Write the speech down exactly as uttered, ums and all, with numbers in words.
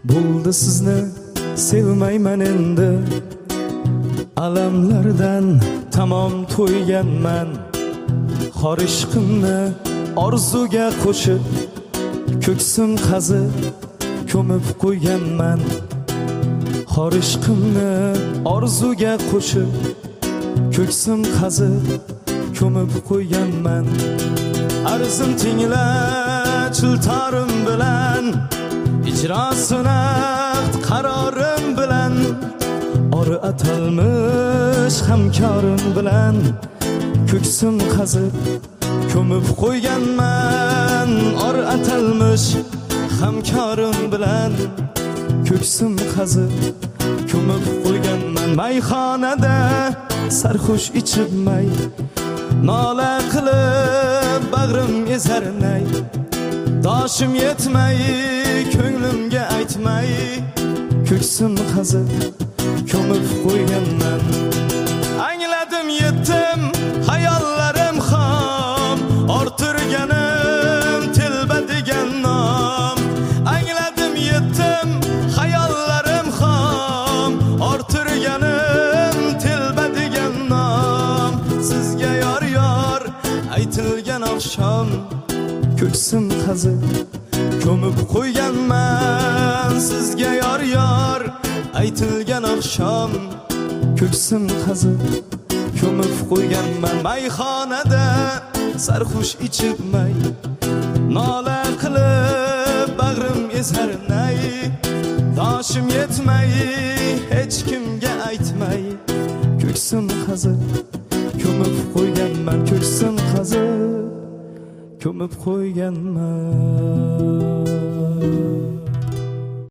Bo'ldi sizni sevmayman endi, alamlardan tamom to'yganman. Xor ishqimni orzuga qo'shib, ko'ksim qazib ko'mib qo'yganman. Xor ishqimni orzuga qo'shib, ko'ksim qazib ko'mib qo'yganman. Arzim tingla chiltorim bilan, ijrosini qarorim bilan, ori atalmish hamkorim bilan, ko'ksim qazib ko'mib qo'yganman. Ori atalmish hamkorim bilan, ko'ksim qazib ko'mib qo'yganman. Mayxonada sarxush ichib may, nola qilib bag'rim ezarnay. Doshim yetmay, ko'nglimga aytmay, ko'ksim qazib ko'mib qo'yganman. Angladim yetdim hayollarim xom, ortirganim telba degan nom. Angladim yetdim hayollarim xom, ortirganim telba degan nom. Sizga yor yor aytilgan oqshom, ko'ksim qazib ko'mib qo'yganman. Sizga yor yor aytilgan oqshom, ko'ksim qazib ko'mib qo'yganman. Mayxonada sarxush ichib may, nola qilib bag'rim ezarnay. Doshim yetmay, hech kimga aytmay, ko'ksim qazib ko'mib qo'yganman. Ko'ksim qazib ko'mib qo'yganman.